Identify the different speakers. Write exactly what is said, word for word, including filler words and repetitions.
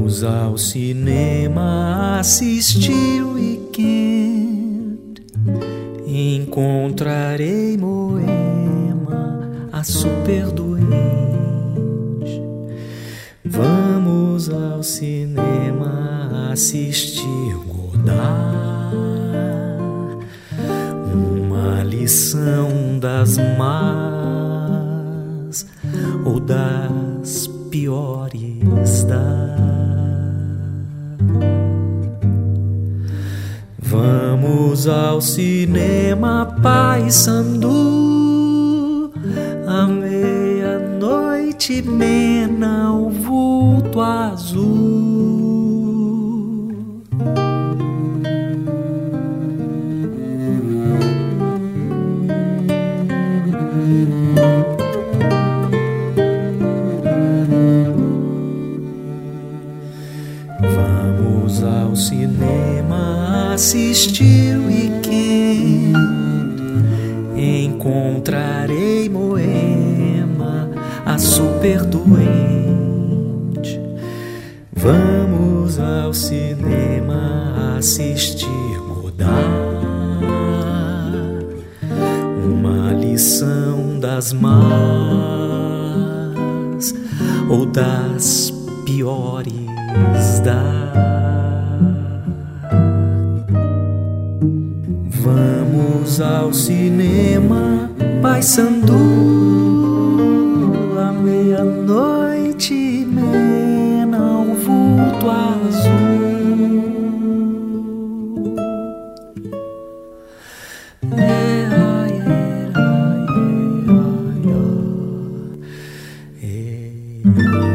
Speaker 1: Vamos ao cinema assistir o weekend. Encontrarei Moema, a super doente. Vamos ao cinema assistir Godard, uma lição das más ou das piores das. Vamos ao cinema Paissandu, à meia-noite mena o vulto azul. Vamos ao cinema assistir o weekend. Encontrarei Moema, a super doente. Vamos ao cinema assistir Godard, uma lição das más ou das piores da. Vamos ao cinema Paissandu, à meia-noite mena um vulto azul. É, ai, é, ai, é, ai, é, é.